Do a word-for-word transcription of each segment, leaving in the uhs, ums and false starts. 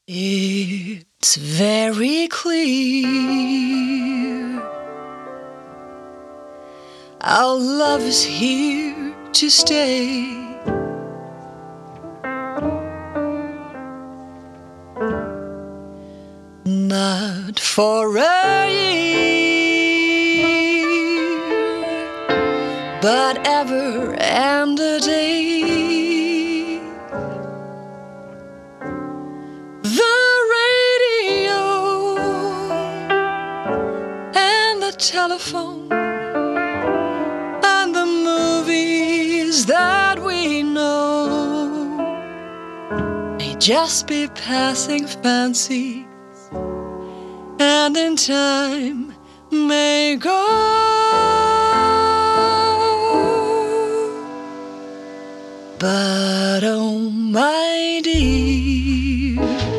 It's very clear our love is here to stay. Not for a year, but ever and a day. The radio and the telephone and the movies that we know may just be passing fancies, and in time may go. But oh my dear,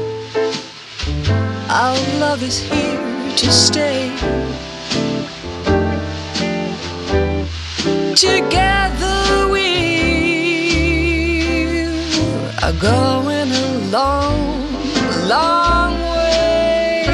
our love is here to stay. Together we are going a long, long way.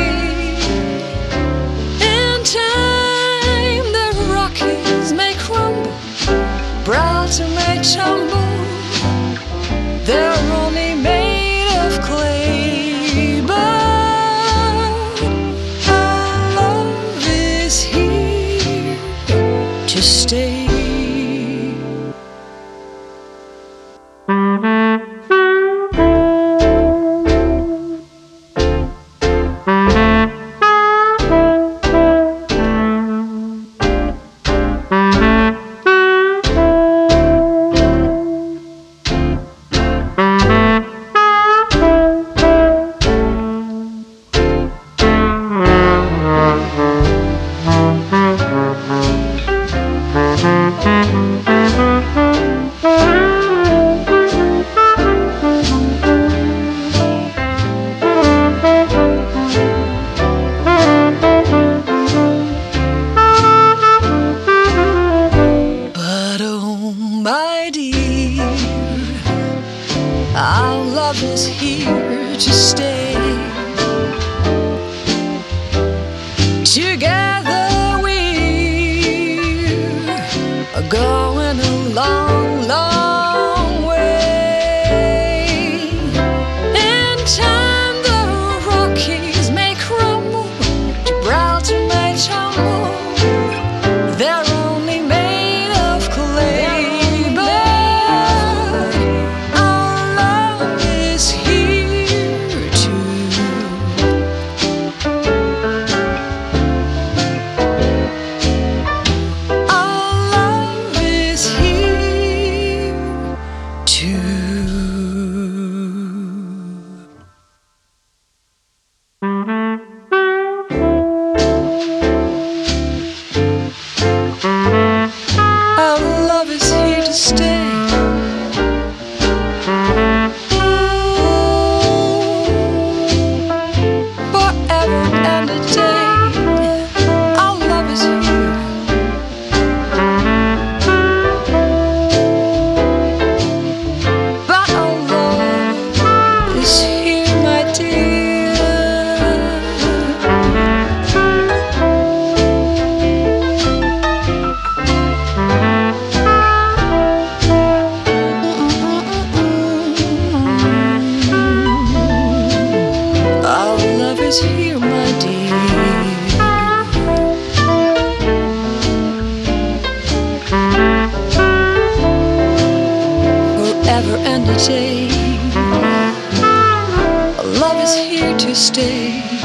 In time the Rockies may crumble, Gibraltar may tumble. They're only made of clay, but our love is here to stay. My dear, our love is here to stay. Together we're going a long, long way. In time the Rockies may crumble, Gibraltar may tumble. They're only made of clay. Here, my dear, forever and a day, love is here to stay.